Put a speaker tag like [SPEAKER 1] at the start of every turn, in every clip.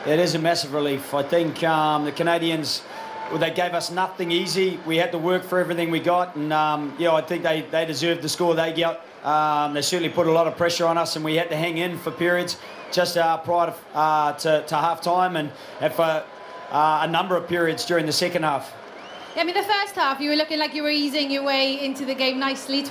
[SPEAKER 1] It is a massive relief. I think the Canadians, well, they gave us nothing easy. We had to work for everything we got, and I think they deserved the score they got. They certainly put a lot of pressure on us, and we had to hang in for periods just prior to half time, and for a number of periods during the second half.
[SPEAKER 2] I mean, the first half, you were looking like you were easing your way into the game nicely.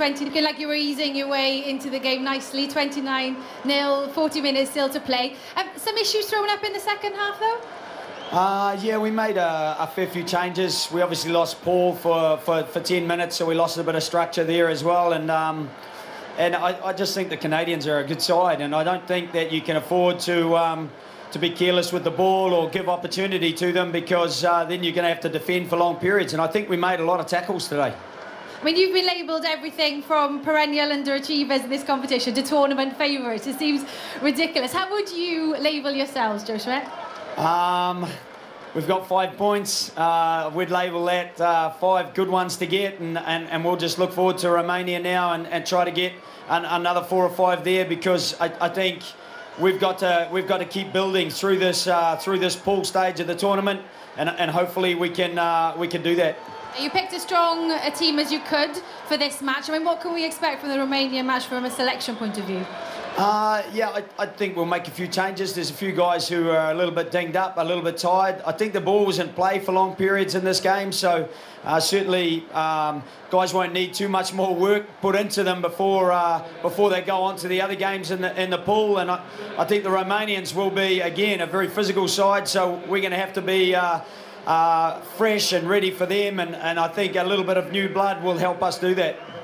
[SPEAKER 2] 29-0, 40 minutes still to play. Some issues thrown up in the second half, though?
[SPEAKER 1] Yeah, we made a fair few changes. We obviously lost Paul for 10 minutes, so we lost a bit of structure there as well. And I just think the Canadians are a good side, and I don't think that you can afford to be careless with the ball or give opportunity to them, because then you're going to have to defend for long periods. And I think we made a lot of tackles today.
[SPEAKER 2] I mean, you've been labelled everything from perennial underachievers in this competition to tournament favourites. It seems ridiculous. How would you label yourselves, Joe Schmidt?
[SPEAKER 1] We've got 5 points. We'd label that 5 good ones to get, and we'll just look forward to Romania now and try to get another 4 or 5 there, because I think we've got to keep building through this pool stage of the tournament, and hopefully we can do that.
[SPEAKER 2] You picked as strong a team as you could for this match. I mean, what can we expect from the Romanian match from a selection point of view?
[SPEAKER 1] Yeah, I think we'll make a few changes. There's a few guys who are a little bit dinged up, a little bit tired. I think the ball was in play for long periods in this game, so certainly guys won't need too much more work put into them before they go on to the other games in the pool. And I think the Romanians will be, again, a very physical side, so we're going to have to be fresh and ready for them, and I think a little bit of new blood will help us do that.